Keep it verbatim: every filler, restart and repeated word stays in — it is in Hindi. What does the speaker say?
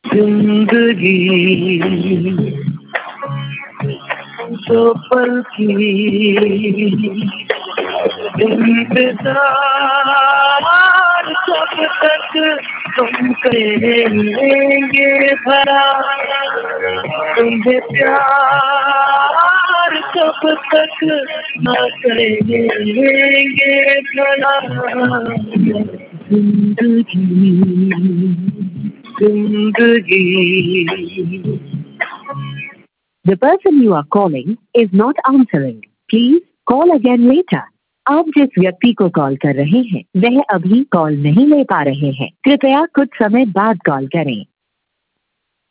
जिंदगी दो पल की इंतजार कब तक तुम करेंगे भला, तुम्हें प्यार कब तक न करेंगे भला। जिंदगी जिंदगी। The person you are calling is not answering. Please call again later. आप जिस व्यक्ति को कॉल कर रहे हैं वह अभी कॉल नहीं ले पा रहे हैं, कृपया कुछ समय बाद कॉल करें।